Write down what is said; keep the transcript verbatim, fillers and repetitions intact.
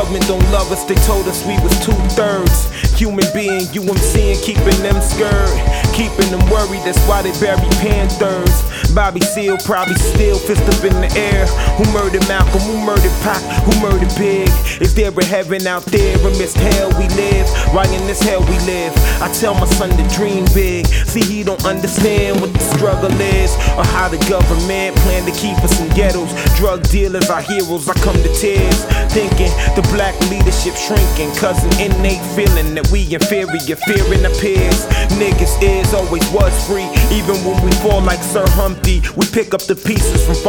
Government don't love us, they told us we was two-thirds human being, U M C and keeping them scared, keeping them worried, that's why they bury Panthers. Bobby Seale probably still fist up in the air. Who murdered Malcolm, who murdered Pac, who murdered Big? Is there a heaven out there amidst hell we live? Why in this hell we live? I tell my son to dream big. See, he don't understand what the struggle is, or how the government plan to keep us in ghettos. Drug dealers are heroes, I come to tears, thinking the black leadership shrinking, cause an innate feeling that we inferior, fearing our peers. Niggas is, always was free, even when we fall like Sir Humpty. We pick up the pieces from